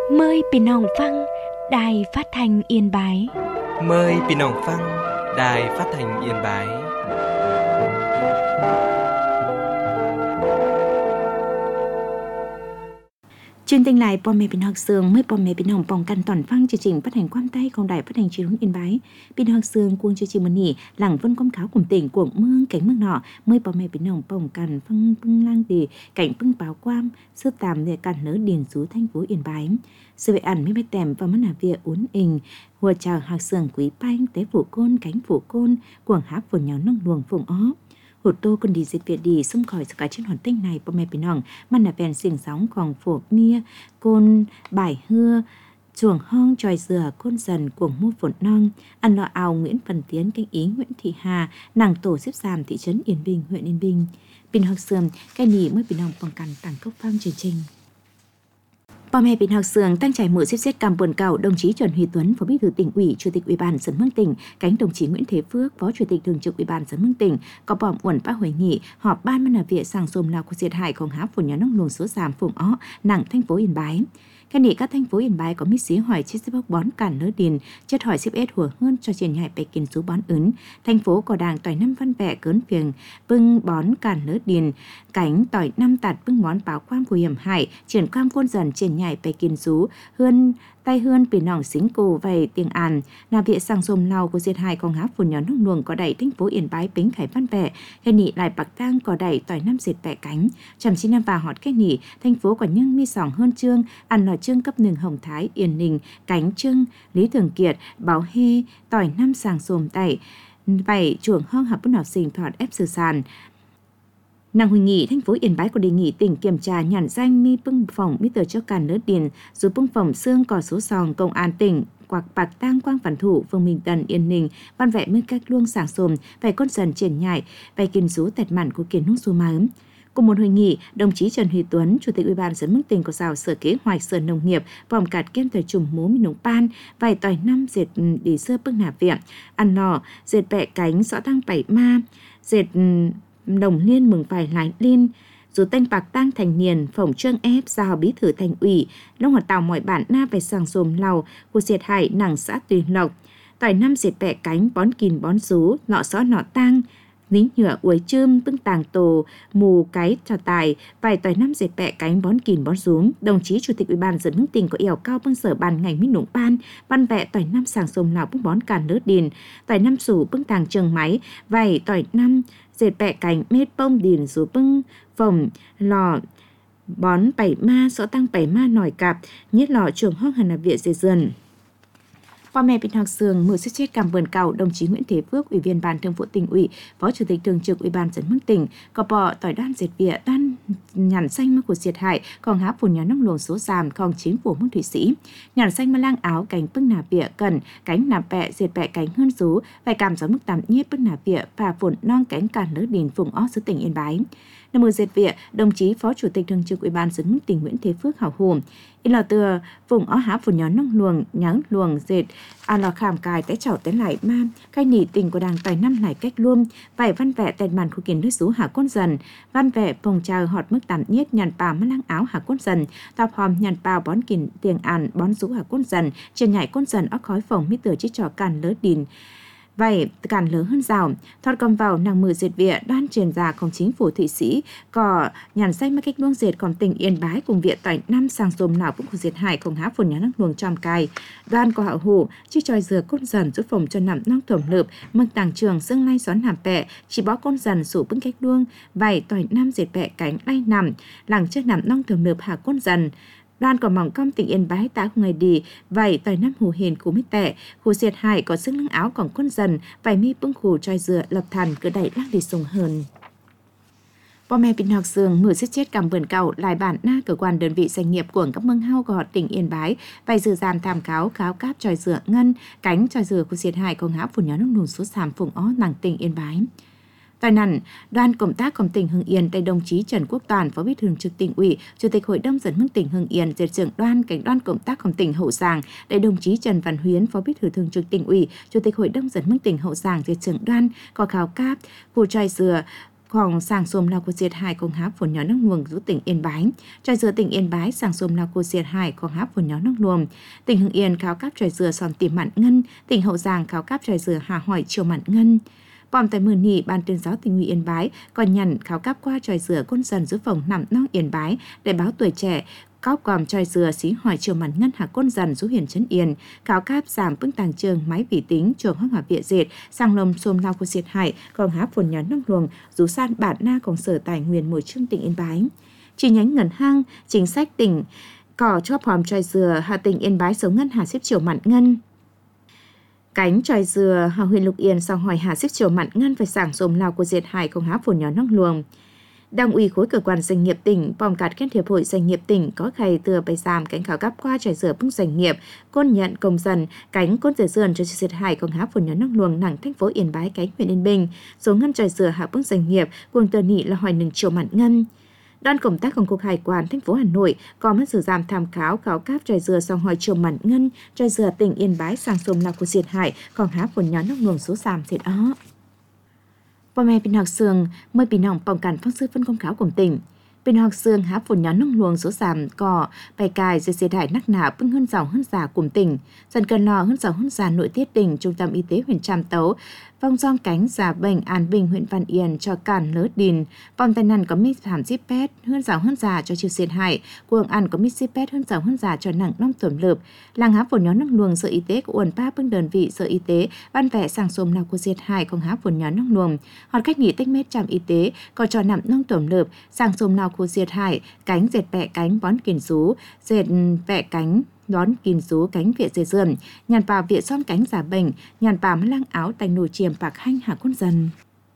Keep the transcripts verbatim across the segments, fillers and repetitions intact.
Mờiพี่น้องฟังđài phát thanh Yên Bái. Mời พี่น้องฟัง Đài Phát thanh Yên Bái. Chuyên tinh lạiพ่อแม่พี่น้องเสืองเมื่อพ่อแม่พี่น้องป้องกันตอนฟังchương trình phát hành quan tayของđài phát hành truyền hình Yên Bái. พี่น้องเสืองcuồng chương trìnhมื้อนี้หลังvân công kháo cùng tỉnh củaเมืองcảnhเมืองนอเมื่อพ่อแม่พี่น้องป้องกันฟังปึ้งล่างดีcảnh pưng báo quam sơ tạm để cản nỡ điền sú thành phố Yên Bái. Sự vệ ảnh mấy bạch tèm và món nà vía uốn ình hùa chào hạc sườn quý banh tế phủ côn cánh phủ côn quảng hát phồn nháo nông luồng phùng ó. Hột tô con đi dịch việt đi xông khỏi sự cả trên hoàn tinh nàyพ่อแม่พี่น้องมันlà vẹn xiềng sóngของphổ mia côn bài hưa chuồng hong tròi dừa côn dần cuồng mua phồn non ăn lọ ào Nguyễn Văn Tiến canh ý Nguyễn Thị Hà nàng tổ xếp giảm thị trấn Yên Bình huyện Yên Bình. Bình học sườn cái nỉ mới bình hồng bằng cằn tặng cốc phang chương trình.พ่อแม่พี่น้องเสืองตั้งใจmở xếp xếp cam buồn cầu đồng chí Trần Huy Tuấn, Phó Bí thư Tỉnh ủy, Chủ tịch Ủy ban Dân Mương Tỉnh, cánh đồng chí Nguyễn Thế Phước, Phó Chủ tịch Thường trực Ủy ban Dân Mương Tỉnh, có bỏm uẩn bác hội nghị họp ban ban làm việc sàng xôm lao của diệt hạiของhá phồn nhà nông luồng số giảm phùng ó nặng thành phố Yên Bái. Cái này các thành phố Yên Bái có mít xí hỏi chiếc xếp bón cản nỡ điền chất hỏi xếp ết hùa hơn cho triển nhại bày kiến số bón ứng. Thành phố có đàng tỏi năm văn vẹ cớn phiền bưng bón cản nỡ điền cánh tỏi năm tạt bưng món báo quam của hiểm hại triển quam côn dần triển nhại bày kiến số hơn tay hơn bị nòng xính cổ về tiếng An là viện sang xôm lao của diệt hạiของhá phồn nhỏ nông luồng có đẩy thành phố Yên Bái bính khải văn vẹ cái nị lại bạc tang có đẩy tỏi năm diệt bẹ cánh chăm chín năm và họt cái nị thành phố có nhân mi sòng hơn trương ăn lò trương cấp nừng Hồng Thái Yên Ninh cánh trương Lý Thường Kiệt Báo Hê tỏi năm sàng xôm tẩy bảy chuồng hong học bún học sinh thọt ép sử sàn. Nàng hội nghị thành phố Yên Bái có đề nghị tỉnh kiểm tra nhận danh mi bưng phòng mi tờ cho càn nỡ điền dù bưng phòng xương có số sòng công an tỉnh quạc bạc tang quang phản thủ phương Minh Tần Yên Ninh văn vẽ mới cách luông sảng xồm vài con dần triển nhại vài kiến rú tẹt mặn của kiến nông số má. Cùng một hội nghị, đồng chí Trần Huy Tuấn, Chủ tịch Ủy ban Dân Mương Tỉnh có giao sở kế hoạch sở nông nghiệp vòng cạt kem thời trùng mố mình nông pan vài tỏi năm dệt đi sơ bưng nạp viện ăn lò dệt bẹ cánh rõ tăng bảy ma dệt đồng liên mừng phải lái liên dù tên bạc tăng thành niên phỏng trương ép giao bí thư thành ủy long hoạt tàu mọi bản na về sàng xồm lầu của diệt hại nặng xã Tùy Lộc tỏi năm dệt bẹ cánh bón kìn bón rú nọ xó nọ tang lính nhựa uối chươm bưng tàng tổ mù cái trò tài vài tỏi năm dệt bẹ cánh bón kìn bón rúm. Đồng chí Chủ tịch Ủy ban Dân Mương Tỉnh có yêu cao bưng sở ban ngành minh nông ban ban vẹ tỏi năm sàng xồm lào bưng bón càn nỡ điền tỏi năm sủ bưng tàng trường máy vài tỏi năm dệt bẹ cánh mết bông điền rú bưng phòng lò bón bảy ma rõ tăng bảy ma nòi cạp nhất lò trường hong hàn là viện dệt dần.พ่อแม่พี่น้องเสืองมือxếp chết cam vườn cầu đồng chí Nguyễn Thế Phước, Ủy viên Ban Thường vụ Tỉnh ủy, Phó Chủ tịch Thường trực Ủy ban Dân Mương Tỉnh, có bỏ tỏi đoan dệt vỉa đoan nhàn xanh mắc của diệt hại, còn há phồn nhà nông luồng số giảm, còn chính phủ mương Thụy Sĩ, nhàn xanh mà lang áo cánh bưng nạp vỉa cần cánh nạp bẹ dệt bẹ cánh hơn rú, vài cảm gió mức tạm nhiếp bưng nạp vỉa và phồn non cánh càn nỡ điền phùng ó xứ tỉnh Yên Bái. Năm mười dệt vỉa, đồng chí Phó Chủ tịch Thường trực Ủy ban Dân Mương Tỉnh Nguyễn Thế Phước hảo hùm in lò từa vùng ó há phồn nhỏ nông luồng nháng luồng dệt à lò khảm cài té chảo té lại ma cái nỉ tình của đàng tài năm này cách luôn vài văn vẽ tèn màn khu kiến nước sú hạ côn dần văn vẽ phòng trào họt mức tạm nhiết nhàn pà mất lang áo hạ côn dần tập hòm nhàn pà bón kìn tiền àn bón sú hạ côn dần trên nhảy côn dần óc khói phòng mít tờ chít trò càn lỡ đìn vậy cản lớn hơn rào thoát cầm vào nàng mười dệt vỉa đoan truyền giàของchính phủ Thụy Sĩ có nhàn xanh mà cách luông dệt còn tỉnh Yên Bái cùng viện tỏi năm sàng xồm nào cũng của diệt hạiของhá phồn nhà nông luồng tròm cài đoan có hạo hủ chiếc tròi dừa côn dần giúp phòng cho nằm nong thẩm lợp mực tàng trường dương lay xoắn hàm bẹ chỉ bó côn dần sủ bưng cách luông vậy tỏi năm dệt bẹ cánh lay nằm làng trước nằm nong thẩm lợp hạ côn dần đoan có mỏng công tỉnh Yên Bái tá ngày đi vậy tỏi năm hù hiền cú mít tệ khu diệt hại có sức lưng áo còn quân dần vậy mi bưng khủ tròi dừa lập thần cứ đẩy lắc đi sùng hơn.พ่อแม่พี่น้องเสืองมือxếp chết cầm vườn cầu lại bản na cơ quan đơn vị doanh nghiệp của các mương hao gọt tỉnh Yên Bái vậy dự gian tham khảo kháo cáp tròi dừa ngân cánh tròi dừa của diệt hạiของhá phồn nhỏ nông luồng số sàm phùng ó nàng tỉnh Yên Bái. Tại nẵn, đoàn công tác công tỉnh Hưng Yên tại đồng chí Trần Quốc Toàn, Phó Bí thư Thường trực Tỉnh ủy, Chủ tịch Hội đồng Dân Mương tỉnh Hưng Yên, dệt trưởng đoàn cảnh đoàn công tác công tỉnh Hậu Giang, tại đồng chí Trần Văn Huyến, Phó Bí thư Thường trực Tỉnh ủy, Chủ tịch Hội đồng Dân Mương tỉnh Hậu Giang, dệt trưởng đoàn có khảo cáp khu tròi dừa ของสร้างสมลาวกุเสียดหายของฮับฝนย้อนนักหน่วงสู่tỉnh Yên Bái tròi dừa tỉnh Yên Bái สร้างสมลาวกุเสียดหายของฮับฝนย้อนนักหน่วง tỉnh Hưng Yên kháo cáp tròi dừa sòn tìm mặn ngân, tỉnh Hậu Giang kháo cáp tròi dừa hà hỏi chiều mặn ngân. Bòm tại mưa nỉ ban tuyên giáo tỉnh ủy Yên Bái còn nhận kháo cáp qua tròi dừa côn dần dưới phòng nằm nong Yên Bái để báo tuổi trẻ. Cao quòm tròi dừa xí hỏi chiều mặn ngân hạ côn dần rú huyền trấn Yên, kháo cáp giảm bưng tàng trường máy vị tính trường hoang hỏa viện dệt sang lồng xôm lao của diệt hại còn há phồn nhón nông luồng rú san bản naของsở tài nguyên môi trường tỉnh Yên Bái. Chi nhánh ngân hang chính sách tỉnh cỏ cho phòm tròi dừa hà tỉnh Yên Bái sống ngân hà xếp chiều mặn ngân. Cánh tròi dừa hà huyện Lục Yên sau hỏi hà xếp chiều mặn ngân phải sảng xôm lao của diệt hại còn há phồn nhón nông luồng. Đảng ủy khối cơ quan doanh nghiệp tỉnh, bòm cạt kết hiệp hội doanh nghiệp tỉnh có khay từ bày giảm cánh khảo cáp qua tròi dừa bưng doanh nghiệp, côn nhận công dân, cánh côn dừa dườn cho diệt hại công há phồn nhón nông luồng nặng thành phố Yên Bái cánh huyện Yên Bình, số ngân tròi dừa hạ bưng doanh nghiệp, cuồng tờ nị là hỏi nừng chiều mặn ngân. Đoàn công tácของcục hải quan thành phố Hà Nội có mất sự giảm tham khảo khảo cáp tròi dừa sau hỏi chiều mặn ngân, tròi dừa tỉnh Yên Bái sang sông lao của diệt hại công há phồn nhón nông luồng số giảm diệt đó.พ่อแม่พี่น้องเสืองเมื่อพี่น้องป้องกันฟังซื้อฟันกองขาวของติ่งพี่น้องเสืองหาฝนย้อนน้องหลวงsốสามก่อไปกายเสียดายนักหนาปึ้งhơn giàu hơn già cùng tỉnh dần cần lò hơn giàu hơn già nội tiết tỉnh trung tâm y tế huyện Tràm Tấu phong giong cánh giả bệnh An Bình huyện Văn Yên cho cản lỡ đình vòng tai nạn có mít thảm zip pet hơn giàu hơn già cho chiều xiên hại cuồng ăn có mít zip pet hơn giàu hơn già cho nặng năm tuẩm lợp làng há phồn nhón nông luồng sở y tế của uẩn ba bưng đơn vị sở y tế ban vẽ sàng xôm nào của diệt hạiของhá phồn nhón nông luồng hoặc cách nghỉ tích mét trạm y tế có cho nặng năm tuẩm lợp sàng xôm nào của diệt hại cánh dệt bẹ cánh bón kiền rú dệt bẹ cánh đón kín rú cánh viện dây dườm nhàn vào viện xóm cánh giả bệnh nhàn vào lang áo tay nồi chiềm bạc hanh hạ quân dần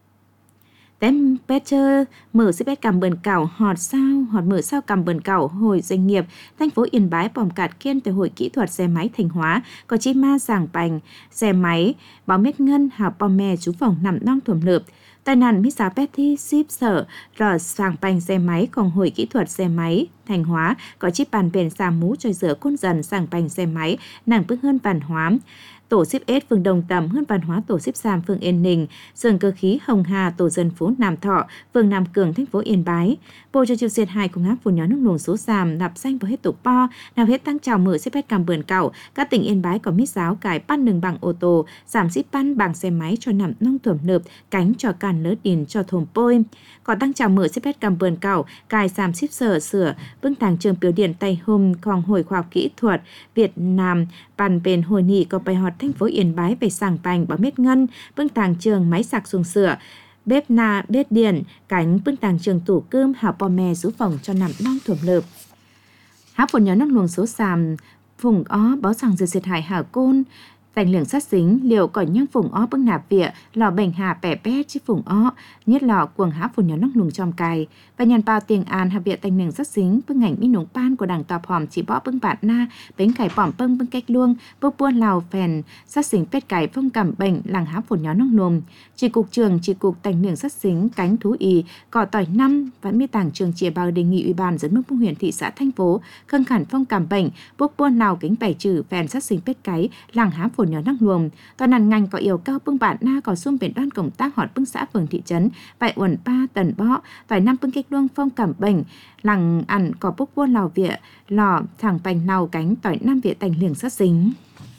Tem Peter mở xếp cầm bờn cảo họt sao họt mở sao cầm bờn cảo hội doanh nghiệp thành phố Yên Bái bòm cạt kiên từ hội kỹ thuật xe máy Thanh Hóa có chi ma giảng bành xe máy báo mét ngân hào bom me chú phòng nằm nong thuầm lợp tai nạn mít giá Petty ship sở rờ sàng bành xe máyของhội kỹ thuật xe máy Thanh Hóa có chiếc bàn bền xà mũ tròi dừa côn dần sàng bành xe máy nàng bước hơn văn hóa tổ ship S phường Đồng Tầm hơn văn hóa tổ ship Sam phường Yên Ninh, sườn cơ khí Hồng Hà tổ dân phố Nam Thọ, phường Nam Cường thành phố Yên Bái. Bộ cho chiều diệt hai cùng áp phồn nhóm nước luồng số Sam nạp danh vào hết tổ po, nạp hết tăng trào mở ship S cầm bờn cẩu. Các tỉnh Yên Bái có mít giáo cải pan đường bằng ô tô, giảm ship pan bằng xe máy cho nằm nông thuẩm nợp, cánh cho càn lỡ điền cho thồm pôi. Có tăng trào mở ship S cầm bờn cẩu, cài giảm ship sở sửa, bưng tàng trường biểu điện tay hôm khoang hồi khoa học kỹ thuật Việt Nam bàn bên hồi nị có bài họt thành phố Yên Bái về sàng bành báo mét ngân, bưng tàng trường máy sạc xuồng sửa, bếp na, bếp điện, cánh bưng tàng trường tủ cơm hào bò mè rú phòng cho nằm non thuẩm lợp. Há phồn nhớ năng luồng số sàm, vùng ó báo rằng diệt diệt hại hảo côn, vành lường sát dính liệu có nhang phùng ó bưng nạp vịa lò bành hà bẻ bét chiếc phùng ó nhất lò cuồng há phồn nhớ năng luồng trong cài và nhàn bao tiền an hạ vịa tành lường sát dính bưng ảnh minh nống pan của đảng tòa hòm chỉ bỏ bưng bạn na bánh cải bỏm bưng bưng cách luông bốc buôn lào phèn sát dính pét cải phong cảm bệnh làng há phồn nhớ năng luồng chỉ cục trường chỉ cục tành lường sát dính cánh thú y cỏ tỏi năm vẫn mi tàng trường chia bao đề nghị ủy ban dẫn mức huyện thị xã thành phố khâng khẩn phong cảm bệnh bốc buôn lào kính bảy trừ phèn sát dính pét cái làng há phồn nhớ năng luồng toàn nàn ngành có yêu cao bưng bạn na có xung biển đoan công tác họt bưng xã phường thị trấn vài uẩn ba tần bó vài năm bưng cách luông phong cảm bệnh làng ăn có bốc buôn lào vịa lò thẳng bành nào cánh tỏi năm vịa tành liềng sát dính.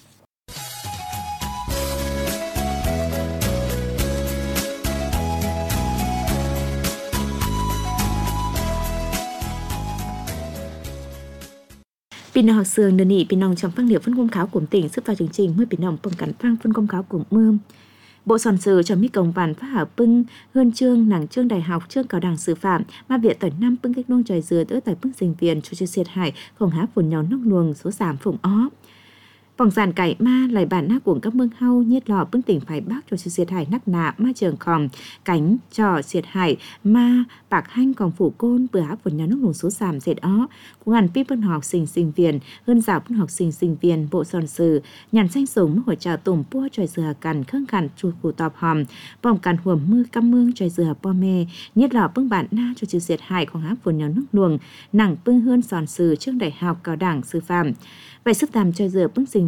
Pin học sườn đơn nghị pin nòng trong phân liệu phân công kháo của tỉnh sức vào chương trình mới pin nòng phong cảnh phang phân công kháo của mưa bộ sòn sử cho mi công văn phát hảo pưng hơn chương nàng chương đại học chương cao đẳng sư phạm mà viện tỏi năm pưng cách luông trời dừa đỡ tỏi pưng sinh viên cho chưa diệt hại không há phồn nhóm nóc luồng số giảm phụng ó vòng giàn cải ma lại bản na cuồng các mương hau nhiệt lò bưng tỉnh phải bắc cho diệt hại nắc nạ ma trường khòm cánh trò diệt hại ma bạc hanh còn phủ côn bữa há phồn nhóm nóc luồng số giảm diệt ó cũng hẳn pi bưng học sinh sinh viên hơn giáo bưng học sinh sinh viên bộ sòn sử nhàn xanh súng hội trào tùng pua trời dừa cằn khương khẩn chu phủ tọp hòm vòng cằn huồm mưa căm mương trời dừa po mê nhiệt lò bưng bản na cho diệt hạiของhá phồn nhóm nóc luồng nặng bưng hơn sòn sử trường đại học cao đẳng sư phạm vậy sức tàm trời dừa bưng sinh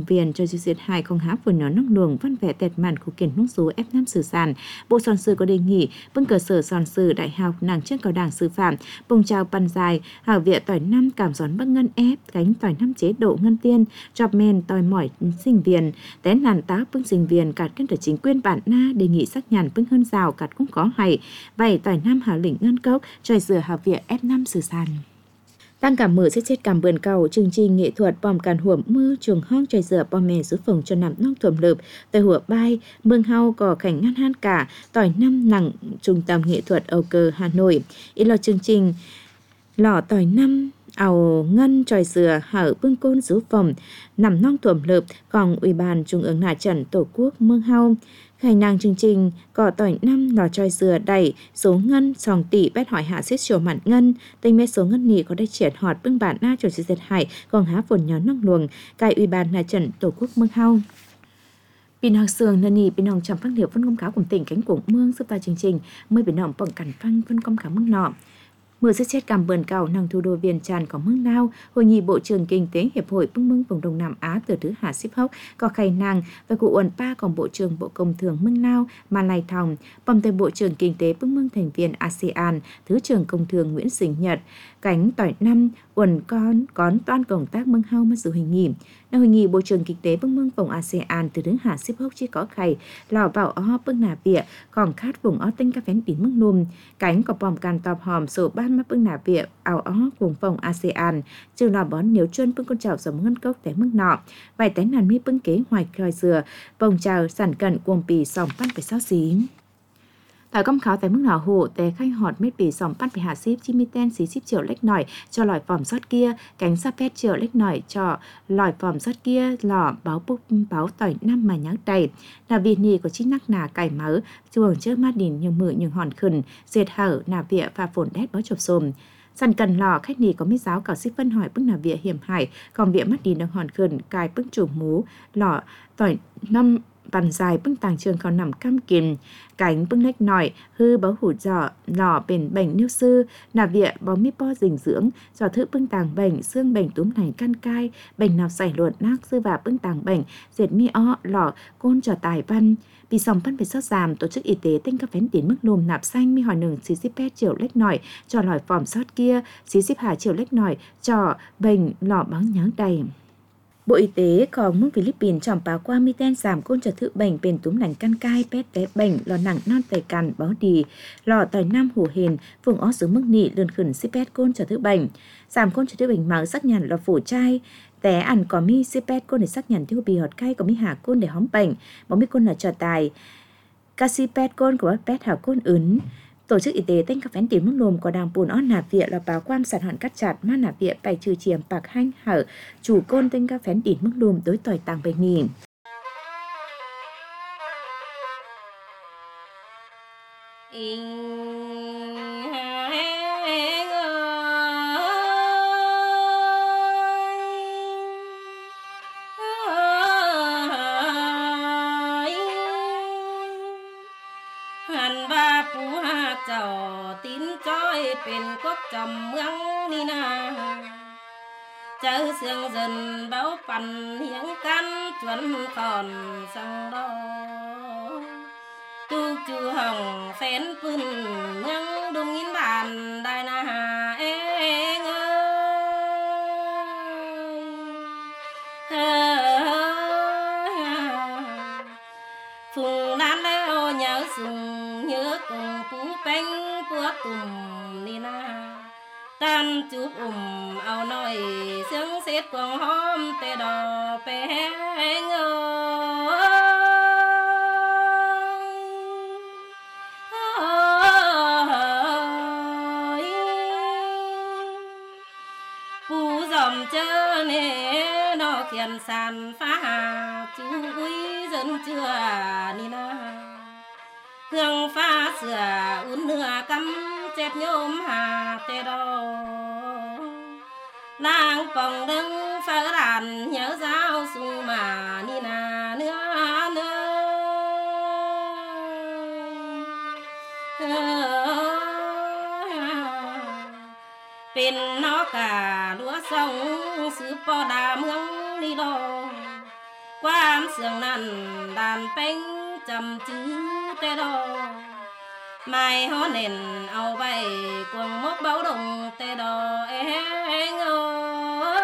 phòng viên cho duyệt hai không há vừa nó nóc luồng văn vẻ tẹt màn khu kiến nông số ép năm sử sản. Bộ soạn sử có đề nghị bưng cơ sở soạn sử đại học nàng trước cao đảng sư phạm bông trao pan dài hảo viện tỏi năm cảm gión bắc ngân ép cánh tỏi năm chế độ ngân tiên chọc men tỏi mỏi sinh viên té nàn tá bưng sinh viên cạt cân trở chính quyền bản na đề nghị xác nhàn bưng hơn rào cạt cũng có hay vậy tỏi năm hảo lĩnh ngân cốc trời dừa hảo viện ép năm sử sản. Tăng cảm mở xét chết cảm bườn cầu chương trình nghệ thuật bom càn huộm mưa trường hong trời dừa bom mè dưới phòng cho nằm nóc thuầm lợp tại hùa bay mương hau cỏ cảnh ngăn han cả tỏi năm nặng trung tâm nghệ thuật Âu Cơ Hà Nội. Ý là chương trình lọ tỏi năm ảo ngân tròi dừa hở bưng côn dưới phòng nằm nong thuầm lợp còn ủy ban trung ương nà trận tổ quốc mương hau khai năng chương trình cỏ tỏi năm lò tròi dừa đẩy số ngân sòng tỷ bét hỏi hạ xếp chiều mặn ngân tinh mê số ngân nhị cóได้triển họt bưng bản na trò dệt hải còn há phồn nhó nông luồng cài ủy ban nà trận tổ quốc mương hau. Pin học sường nân nhị pin hồng chậm phát liệu phân công cáo cùng tỉnh cánh cổng mương giúp ta chương trình mới biển nọng bằng cẩn phăng phân công cáo mương nọ. Mưa sẽ chết cầm bờn cầu năng thủ đô Viên Tràn có mương nao, hội nghị Bộ trưởng Kinh tế Hiệp hội bưng mương vùng Đông Nam Á từ thứ Hà Ship Hốc có khai nàng và cụ uẩn pa còn Bộ trưởng Bộ Công Thương mương nao mà lai thòng, bầm tay Bộ trưởng Kinh tế bưng mương thành viên a sê an, Thứ trưởng Công Thương Nguyễn Sinh Nhật, cánh tỏi năm uẩn con cón toan công tác mương hao mà dự hội nghị. Tại hội nghị Bộ trưởng Kinh tế bưng mương vùng a sê an từ thứ Hà Ship Hốc chỉ có khai lò bảo ó bưng nà vỉa còn khát vùng ó tinh các phén tín mương nùm, cánh có bòm can tọp hòm sổ ban mắt bưng nà vỉa ảo ó vùng phòng a sê an trừ lò bón nếu chuyên bưng con chảo giống ngân cốc té mức nọ vài té nàn mi bưng kế hoài còi dừa vòng chào sản cận cuồng pì sòng pan phải sao xí. Tại công kháo tại mức nọ hộ té khai họt mết pì sòng pan phải hạ ship chi mi ten xí ship triệu lách nổi cho lòi phòm sót kia cánh sa pet triệu lách nổi cho lòi phòm sót kia lò báo bốc báo tỏi năm mà nháo đầy là vì nì có chi nắc nà cải máu chuồng trước mắt đìn nhưng mự nhưng hòn khẩn dệt hở nà vịa và phồn đét báo chụp xồm. Sàn cần lò khách nì có mít giáo cảo xích phân hỏi bức nà vịa hiểm hải còn vịa mắt đìn đang hòn khẩn cài bức chủ mú lò tỏi năm bàn dài bưng tàng trường còn nằm cam kìm cánh bưng lách nỏi hư báo hủ giỏ lò bền bệnh niêu sư nà vịa bó mi po dinh dưỡng giỏ thử bưng tàng bệnh xương bệnh túm thành căn cai bệnh nào xảy luận nác sư và bưng tàng bệnh dệt mi o lò côn trò tài văn vì sòng phân phải sót giảm tổ chức y tế tinh các phén tiến mức lùm nạp xanh mi hỏi nừng xí xíp pet triệu lách nỏi cho lòi phòm sót kia xí xíp hà triệu lách nỏi cho bệnh lò báo nháng đầy. Bộ Y tế còn mức Philippines chọn báo qua mi ten giảm côn trở thự bệnh bền túm lành căn cai pet té bệnh lò nặng non tẩy cằn báo đì lò tỏi nam hủ hền vùng ó xuống mức nị lươn khẩn sipet côn trở thự bệnh giảm côn trở thự bệnh máu xác nhận lò phủ chai té ăn có mi sipet côn để xác nhận tiêu bì hột cay có mi hạ côn để hóm bệnh bóng mi côn là trò tài casipet côn của pet hảo côn ướn. Tổ chức y tế tinh các phén tím mức lùm có đàm bùn on nạp vịa là báo quan sản hoạn cắt chặt mà nạp vịa bài trừ chiềm bạc hanh hở chủ côn tinh các phén tím mức lùm đối tỏi tàng bệnh nỉ. chớ sương dần báo phần hiếng căn chuẩn còn sang đó tu chu hồng phén phun nâng đúng nghìn bàn đại na hà ê phùng đan leo nhớ sùng nhớ cùng phú bánh phú tùm ni na tan chụp ủng ao nói sướng xét quang hôm tê đò bé ngơ phú dòm chơ nè nó khiển sàn phá hà chú quý dân chưa ni na hương pha sửa uốn nửa cắm chép nhôm hà tê đô nàng phòng đứng phở đàn nhớ giáo sung mà ni na nữa nữa bên nó cả lúa sông xứ po đà mương đi đô quan sương nằn đàn bánh chầm chữ tê đô mai hó nền ao bay quần mốc báo đồng tê đô em ơi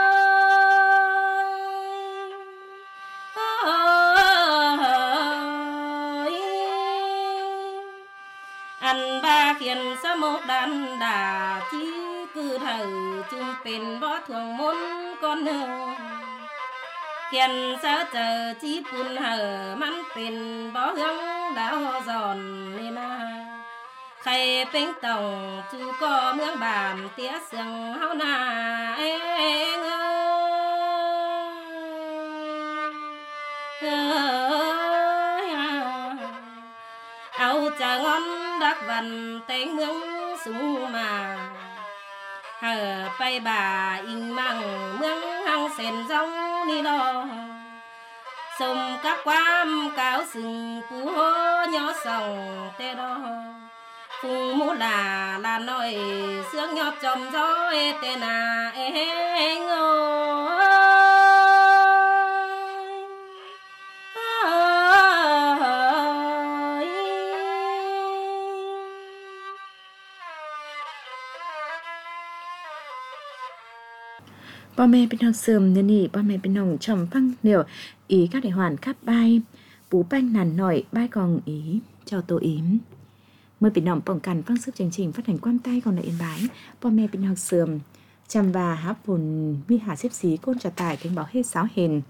anh ba khiển sa một đàn đà chỉ cứ thử chung pin bó thường muốn con nương khiển sa chờ chỉ phun hở mắn pin bó hướng đảo giòn nên à khay bánh tòng chú có mương bàn tía sương hao na em ơi áo trà ngon đắc văn tên mương súng mà hở bay bà in mang mương hăng sen rong đi lo sông các quam cáo sừng phú hô nhỏ sòng tê đo phùng mũ là là nói sướng nhọt chồng gió tê nà em ơi Ba mẹ bên học sớm nên nhỉ ba mẹ bên nòng trầm phăng liệu ý các đại hoàn khắp bay bú banh nàn nổi bay còn ý chào tổ ím mời bên nòng bỏng cằn phăng sức chương trình phát hành quan tay còn lại yên bái ba mẹ bên học sớm chăm và háp phồn mi hà xếp xí côn trà tải cánh báo hết sáu hền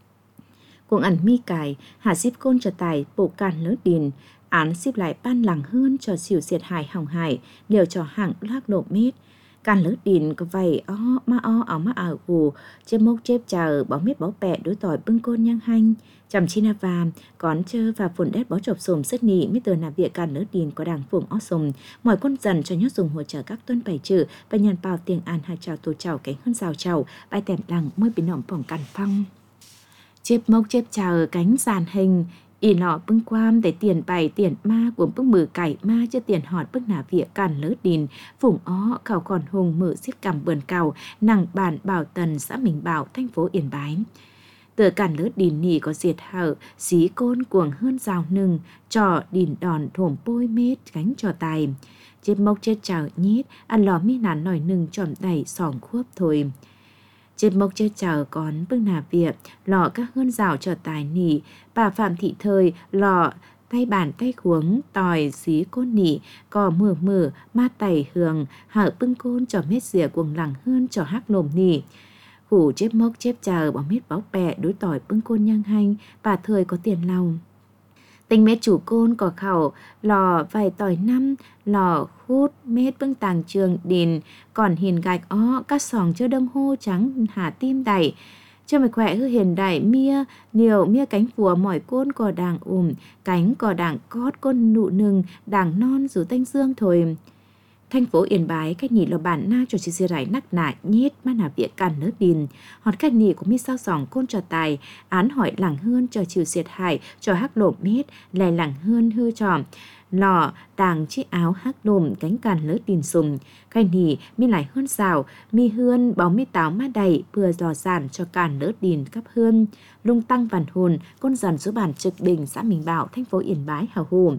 cuồng ẩn mi cải hà xếp côn trà tải bộ càn lớn đìn án xếp lại ban lẳng hơn cho xỉu xiệt hải hỏng hải liều cho hạng lác lộ mít can lỡ đìn có vầy ó ma ó áo ma ảo gù chếp mốc chếp chờ bó mít bó bẹ đối tỏi bưng côn nhang hanh chầm chi na vàm còn chơ và phồn đét bó chộp sồm sức nị mít tờ nà việc can lỡ đìn có đảng phường ó sồm mọi quân dần cho nhốt dùng hỗ trợ các tuân bày trừ và nhàn bào tiền an hai chào tù chào cánh hơn rào chào bài tèm đằng môi bình nỏng bỏng cằn phong chếp mốc chếp chờ cánh giàn hình y nọ bưng quam để tiền bày tiền ma của bưng mừ cải ma cho tiền họt bưng nà vịa càn lỡ đìn phủng ó khảo còn hùng mự xiết cằm bườn cào nàng bản bảo tần xã Mình Bảo thành phố Yên Bái từ càn lỡ đìn nỉ có diệt hở xí côn cuồng hơn rào nừng trò đìn đòn thổm bôi mết cánh trò tài chếp mốc chết chào nhít ăn lò mi nàn nổi nừng tròm đẩy sòng khuốc thôi chếp mốc chết chờ còn bưng nà việc lọ các hơn rào trở tài nỉ bà Phạm Thị Thời lọ tay bàn tay cuống tòi xí côn nỉ cò mửa mửa ma tẩy hường hở bưng côn cho mết rìa cuồng lẳng hơn cho hắc lồm nỉ khủ chếp mốc chếp chờ bỏ mết bó bẹ đối tỏi bưng côn nhang hanh bà Thời có tiền lòng tình mét chủ côn có khẩu lò vài tỏi năm lò hút mét bưng tàng trường đền còn hiền gạch ó các sòng chưa đâm hô trắng hà tim đẩy cho mày khỏe hư hiền đẩy mía liều mía cánh phùa mỏi côn cò đàng ùm cánh cò đàng cót côn nụ nừng đàng non rủ tanh dương thôi thành phố Yên Bái cách nhị là bản na cho chị xê rải nắc nại nhét mà nà vịa càn nớt đìn họt cách nhị của mi sao sòng côn trò tài án hỏi lẳng hơn cho chiều xiệt hải cho hắc lộm mết lè lẳng hơn hư tròm lò tàng chiếc áo hắc lồm cánh càn lỡ đìn sùng cách nhị mi lại hơn xào mi hươn bó mi táo má đầy vừa dò sản cho càn lỡ đìn cấp hươn lung tăng vằn hồn côn dần số bản trực bình xã Mình Bảo thành phố Yên Bái hào hù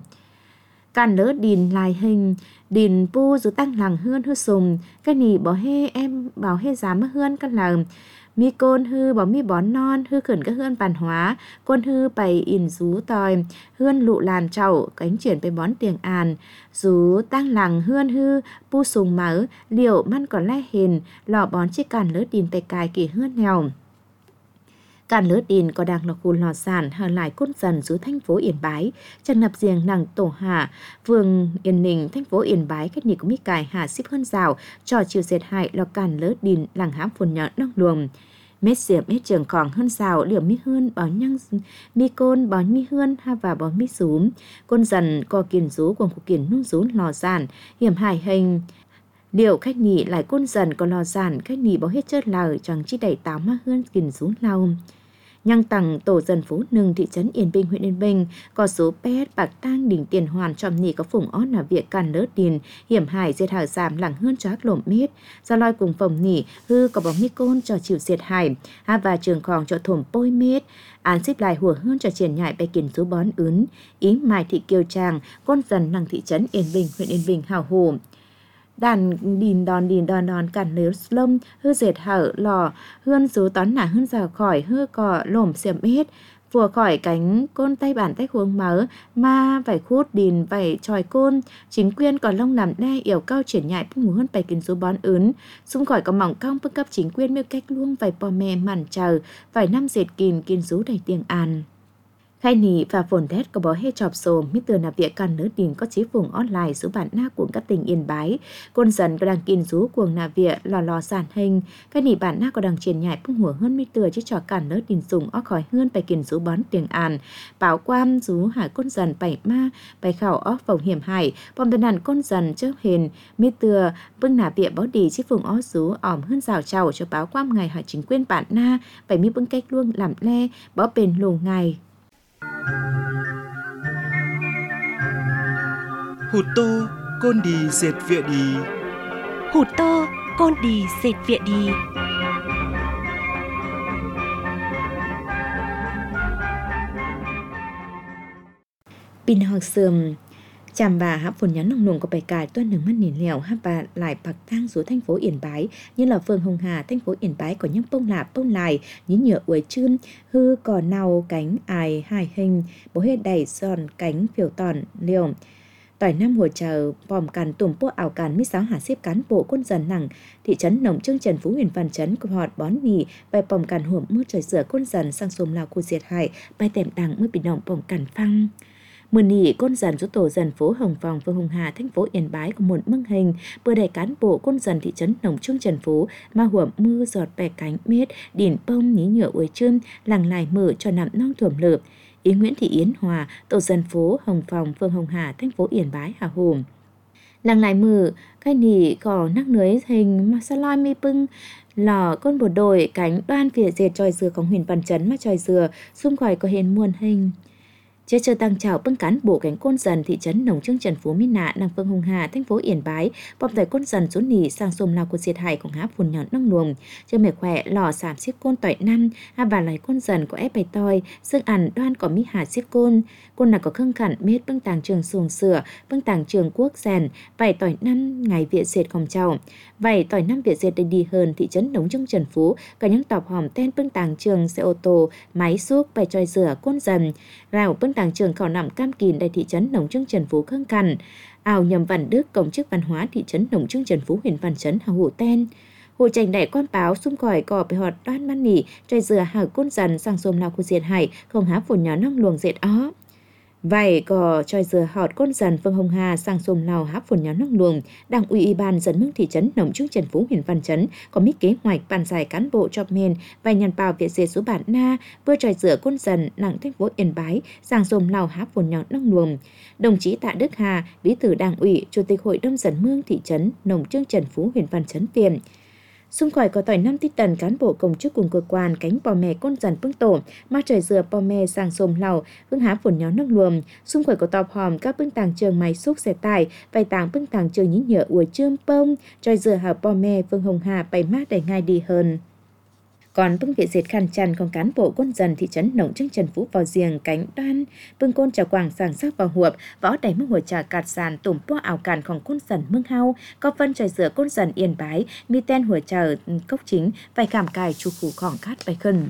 càn lỡ đìn lại hình đìn pu rồi tăng lằng hươn hư sùng cái nỉ bỏ hê em bảo hê dám hươn các lằng mi côn hư bỏ mi bón non hư khẩn các hươn văn hóa côn hư bày in rú tòi hươn lụ làn chậu cánh chuyểnไปbón tiền an rú tăng lằng hươn hư pu sùng mở liệu man còn lai hình lò bón chiếc càn lỡ đìnไปcài kỳ hươn nghèo càn lỡ đìn có đang là khu lò sản hờ lại cốt dần dưới thành phố Yên Bái chẳng nập riêng nàng tổ hạ phường Yên Ninh thành phố Yên Bái cách nhị của mi cài hạ ship hơn rào trò chiều dệt hại là càn lỡ đìn làng hám phồn nhọn nóc luồng mét diệp mét trường còn hơn rào liều mi hơn báo nhăng mi côn báo mi hơn ha và báo mi rúm côn dần co kiền rú của cuộc kiền nung rú lò sản hiểm hài hình liệu khách nhị lại côn dần có lò sản khách nhị báo hết chết lời chẳng chi đẩy táo ma hơn kiền rú lau nhang tặng tổ dân phố nừng thị trấn Yên Bình huyện Yên Bình có số pet bạc tang đỉnh tiền hoàn trong nỉ có phủng ót là việc càn lỡ điền hiểm hại diệt hại giảm lặng hơn choác lổm mít do loi cùng phòng nỉ hư có bóng mi côn cho chịu diệt hại ha và trường khòng cho thủng bôi mít án xếp lại hùa hơn cho triển nhại bài kiền số bón ướn ý Mai Thị Kiều Tràng con dần năng thị trấn Yên Bình huyện Yên Bình hào hồ đàn đìn đòn đìn đòn đòn cản lếu slông hư dệt hở lò hươn số tón nả hươn rào khỏi hư cò lổm xiêm hết vừa khỏi cánh côn tay bản tay huống mớ ma vải khút đìn vải tròi côn chính quyền còn lông làm đe yểu cao triển nhại bưng hơn bài kiến số bón ướn xung khỏi có mỏng cong bưng cấp chính quyền miêu cách luông vài bò mè màn chờ vài năm dệt kìn kiến số đầy tiếng an khai nỉ và phồn đét có bó hê chọp sồm mít tường nạp việc căn nớ đình có chí vùng online số bản na của các tỉnh Yên Bái côn dần có đăng kiên rú cuồng nạp việc lò lò sản hình khai nỉ bản na có đăng triển nhại bưng hùa hơn mít tường chứ trò cản nớ đình dùng ó khỏi hơn bài kiên rú bón tiếng an báo quan rú hải côn dần bảy ma bài khảo ó phòng hiểm hải bom tân hẳn côn dần chớp hình mít tường bưng nạp việc báo đi chứ vùng ó rú ỏm hơn rào trào cho báo quan ngày hỏi chính quyền bản na bảy mi bưng cách luôn làm le bó bền lù ngày Hụt tô, côn đi dệt vịa đi. Hụt tô, côn đi dệt vịa đi. Pin học sườm chàm bà hãp phồn nhắn nồng nồng của bài cài tuân nướng mắt nhìn lèo hãp bà lại bạc tang xuống thành phố Yên Bái như là phường Hồng Hà thành phố Yên Bái có những bông lạ bông lại như nhựa uế chưm hư cò nào cánh ài hài hình bố hết đầy giòn cánh phiểu tòn liều tỏi năm hồ chờ bòm càn tùm pua ảo càn mít sáo hà xếp cán bộ quân dần nặng thị trấn Nồng Trương Trần Phú huyện Văn Chấn của họ bón nì bài bòm càn huộm mưa trời sửa quân dần sang xôm lào khu diệt hại bài tèm đằng mưa bị động bòm càn phăng mưa nỉ côn dần số tổ dần phố Hồng Vòng phường Hồng Hà thành phố Yên Bái của một mưng hình bữa đầy cán bộ côn dần thị trấn Nồng Trương Trần Phú mà huộm mưa giọt bè cánh mết đỉn bông ní nhựa uế chưm làng lại mở cho nằm non thuẩm lợp ý Nguyễn Thị Yến Hòa tổ dân phố Hồng Vòng phường Hồng Hà thành phố Yên Bái Hà Hùng làng lại mở cái nỉ có nắc nưới hình mà sa loi mi bưng lò con bộ đội cánh đoan phía dệt tròi dừaของhuyện Văn Chấn mà tròi dừa xung quanh có hình muôn hình chế chờ tăng trào bưng cán bộ cánh côn dần thị trấn Nồng Trương Trần Phú Minh Nạ, nàng phường Hồng Hà, thành phố Yên Bái, bom tải côn dần xuống nỉ sang xôm lao của diệt hạiของháp phun nhọn nông luồng, chơi mẹ khỏe lò sảm xiết côn tỏi năm, a bà lấy côn dần có ép bày toi, xương ăn đoan có mi hà xiết côn, côn là có khưng khẩn mết bưng tàng trường xuồng sửa, bưng tàng trường quốc rèn, vảy tỏi năm ngày viện diệtของtrào, vảy tỏi năm viện diệt đi hơn thị trấn Nồng Trương Trần Phú, có những tọp hòm tên bưng tàng trường xe ô tô, máy xúc bài tròi rửa côn dần, rào bưng tàng trường khảo nằm cam kìn tại thị trấn Nồng Trương Trần Phú khương cằn ảo nhầm Văn Đức công chức văn hóa thị trấn Nồng Trương Trần Phú huyện Văn Chấn hào hủ ten hồ trành đại quan báo xung còi cò bề họt đoan man nỉ trai dừa hảo côn dần sang xôm lao khu diệt hải không há phồn nhỏ năng luồng dệt ó vậy cò trai dừa họt côn dần phương Hồng Hà sang xôm lao há phồn nhỏ năng luồng đảng ủy ủy ban dân mương thị trấn Nồng Trương Trần Phú huyện Văn Chấn có mít kế hoạch bàn giải cán bộ cho men và nhàn bào việc dệt số bản na vừa trai dừa côn dần nặng thành phố Yên Bái sang xôm lao há phồn nhỏ năng luồng đồng chí Tạ Đức Hà bí thư đảng ủy chủ tịch hội đồng dân mương thị trấn Nồng Trương Trần Phú huyện Văn Chấn tiền xung khỏi có tỏi năm tít tần cán bộ công chức cùng cơ quan cánh bò mè côn dần bưng tổ ma trời dừa bò mè sang xôm lầu hương há phồn nhó nước luồng xung khỏi có tọp hòm các bưng tàng trường máy xúc xe tải vài tàng bưng tàng trường nhí nhựa uồi trương bông trời dừa hảo bò mè phương Hồng Hà bày mát đầy ngay đi hơn còn bưng viện dệt khăn chăn còn cán bộ quân dần thị trấn Nồng Trương Trần Phú vào giềng cánh đoan bưng côn trà quảng sàng sắc vào huộp võ đầy mức hồi trà cạt sàn tủm po ảo cànของcôn dần mương hao có phân trời dừa côn dần Yên Bái mi ten hồi trà cốc chính vài cảm cài chu phủของcát bài khẩn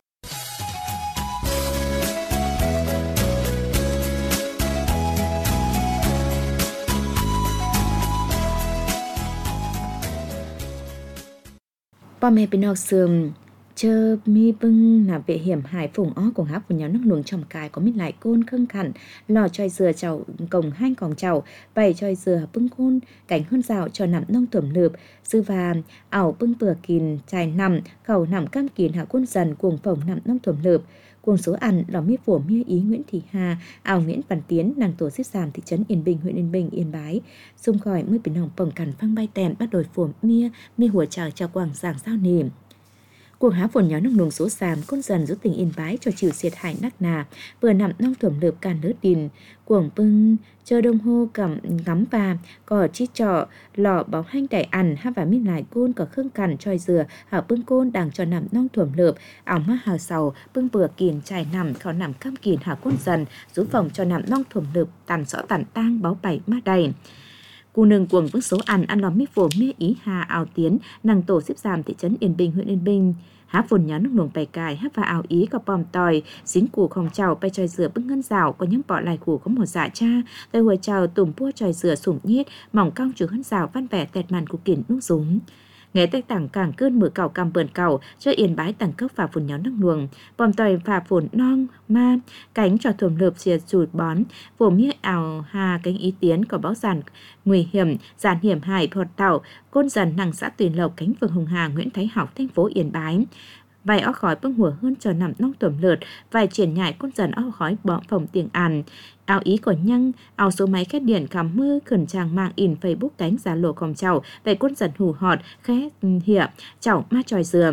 bò mè bên học sườm chờ mi bưng là vệ hiểm hải phủng ó của háp của nhóm năng luồng trồng cài có mít lại côn khưng khẩn lò choi dừa chảo cổng hanh còng chảo bày choi dừa bưng côn cảnh hơn rào cho nằm nông tuẩm lượp dư và ảo bưng bừa kìn chài nằm khẩu nằm cam kìn hạ côn dần cuồng phồng nằm nông tuẩm lượp cuồng số ăn lò mi phủa mia ý Nguyễn Thị Hà ảo Nguyễn Văn Tiến nàng tổ xếp giảm thị trấn Yên Bình huyện Yên Bình Yên Bái xung khỏi mới bình hồng bồng cằn phăng bay tèm bắt đổi phủa mia mi hùa chào chào quảng giảng sao nìm Cuộc há phồn nhỏ nông nùng số sàm côn dần rút tình Yên Bái cho chịu xiết hại nắc nà vừa nằm nong thuẩm lợp càn lỡ đình cuồng bưng chờ đông hô cầm ngắm và có chi trọ lọ báo hanh đại ăn ha và miên lại côn có khương cằn tròi dừa hảo bưng côn đang cho nằm nong thuẩm lợp ảo má hào sầu bưng vừa kiền trải nằm khó nằm cam kiền hảo côn dần rút phòng cho nằm nong thuẩm lợp tàn rõ tàn tang báo bảy má đầy. Cù nừng cuồng vững số ăn ăn lò mi phổ mê ý hà ảo tiến nàng tổ xếp giảm thị trấn Yên Bình huyện Yên Bình há phồn nhá nước luồng bày cài hát và ảo ý có bòm tòi dính củ không chào bay tròi dừa bưng ngân rào có những bỏ lại củ có một dạ cha tay hồi chào tùm pua tròi dừa sủng nhiết mỏng cong chứa hân rào văn vẻ tẹt màn của kiển nút rúng nghe tách tảng càng cơn mở cào cam bờn cào chơi Yên Bái tảng cấp phà phồn nhá nước luồng bòm tòi phà phồn non ma cánh trò thuầm lợp xìa chùt bón phổ mía ảo hà cánh ý tiến có báo giàn nguy hiểm giàn hiểm hại phọt tàu côn dần năng xã Tuyền Lộc cánh phường Hồng Hà Nguyễn Thái Học thành phố Yên Bái vài ó khói bưng hùa hơn cho nằm nong tuẩm lợt vài triển nhại côn dần ó khói bỏ phòng tiền àn áo ý của nhăng áo số máy khét điện cắm mưa khẩn tràng mạng in Facebook cánh giá lộ khom chào vậy côn dần hù họt khét hỉa chảo ma tròi dừa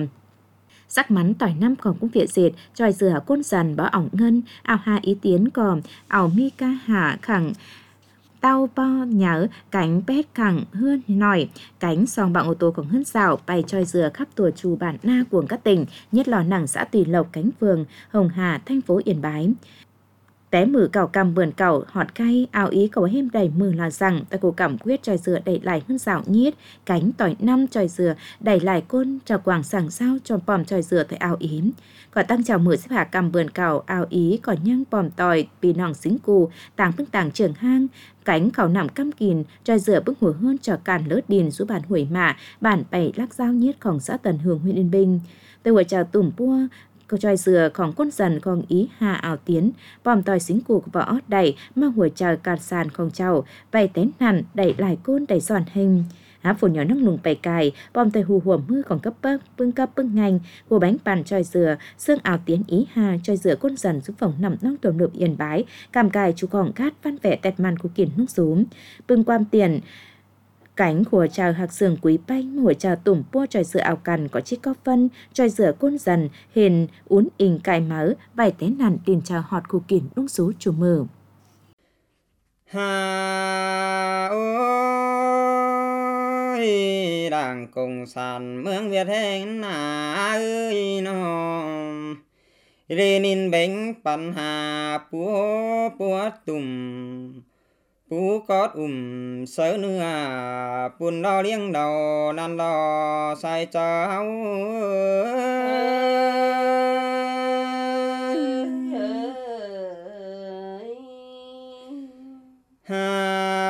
sắc mắn tỏi năm còn cũng viện dệt tròi dừa côn dần báo ỏng ngân áo hà ý tiến còn áo mi ca hạ khẳng tao bo nhớ cánh pét cẳng hươn nòi cánh song bằng ô tô còn hươn xảo bay tròi dừa khắp tùa trù bản na cuồng các tỉnh nhất lò nẳng xã Tùy Lộc cánh phường Hồng Hà thành phố Yên Bái té mử cào cầm vườn cào họt cay áo ý cầu hêm đầy mừ là rằng ta cố cảm quyết tròi dừa đẩy lại hươn xảo nhiết cánh tỏi năm tròi dừa đẩy lại côn trò quảng sảng sao cho pòm tròi dừa tại áo ý có tăng chào mười xếp hạ cầm vườn cào áo ý có nhăng pòm tỏi vì nòng xính cù tàng bưng tàng trường hang cánh khảo nằm căm kìn tròi dừa bức hùa hơn trò càn lỡ điền xuống bản huổi mạ bản bảy lắc giao nhiếtของxã Tần Hường huyện Yên Bình tôi vừa chào tủm pua câu tròi dừaของcôn dần còn ý hà ảo tiến bòm tỏi xính cù của võ đẩy mà huổi chào càn sàn không chào vay tén nằn đẩy lại côn đẩy giòn hình há phồn nhỏ nước lùng bày cài bom tay hù hùa mưa còn cấp bấc bưng cấp bưng ngành của bánh bàn tròi dừa xương ảo tiến ý hà tròi dừa côn dần xuống phòng nằm nong tuẩm lượm Yên Bái cam cài chú còn cát văn vẻ tẹt màn của kiển nước rúm bưng quam tiền cánh của chào hạc sườn quý bánh mùa chào tủm pua tròi dừa ảo cằn có chiếc có phân tròi dừa côn dần hền uốn ình cài mớ vài té nằn tiền chào họt của kiển nước rú chủ mờ hà ơi đảng cộng sản mương Việt hẹn na ơi nó Lenin bánh pan hà púa púa tùm pú cót ùm sớ nưa bùn lo liêng đầu nan lo sai cháu hà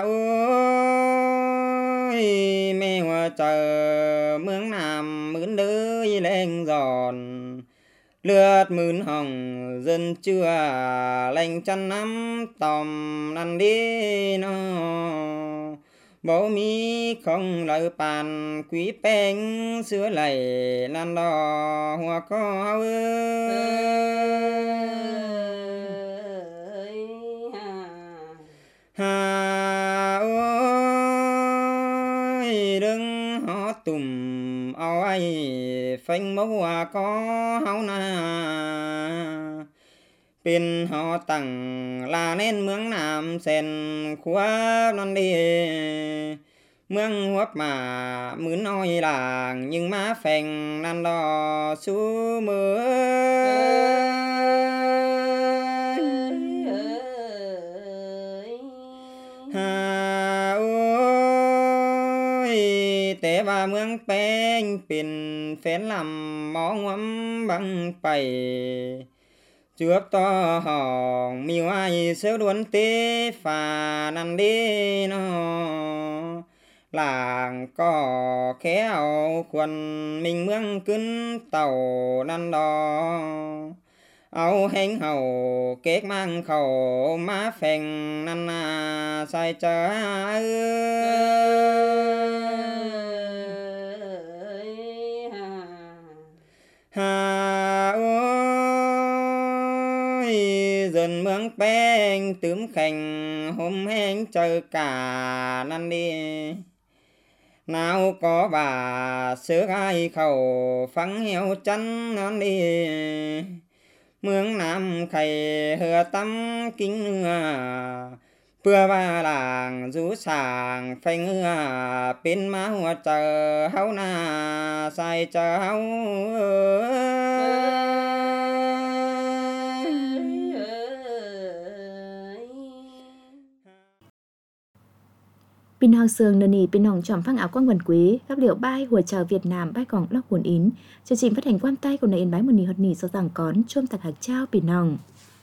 ơi mẹ hoa chờ mướn nam mướn đới lên giòn lướt mướn hồng dân chưa lành chăn nắm tòm năn đi nó bố mi không lời bàn quý bánh xưa lầy nan đò hoa có ơi hà ơi đừng họ tùm ao ai phanh mẫu hoa có háo na bên họ tặng là nên mướn nam sen khóa non đi mướn huấp mà mướn oi làng nhưng má phèn nan đò su mưa hà ơi té ba mướn bánh pin phén làm món ngắm bằng bày trước to hòn miêu ai sớ đuốn tế phà năn đi nó làng có khéo quần mình mướn cứng tàu năn đò áo hánh hầu kết mang khẩu má phèn năn à sai cha ơi hà ơi dần mướn bánh tướm khành hôm hẹn chờ cả năn đi nào có bà sớ ai khẩu phăng heo chân non đi mương nam khay hừa tâm kinh ngừa bữa ba làng rú sàng phanh ngừa bên má hoa chờ hấu na sai chờ hấu พี่น้องเสืองนนีพี่น้องจอมฟังเอากว้างวันกุ้ยรับเหลียวบ้ายหัวเจอเวียดนามบ้ายของลอกหวนอินจะจิมพัดแห่งความใต้ของในเอ็นบ้ายมือนีฮอดนีสสั่งก้อนช่วมตักหักเจ้าพี่น้อง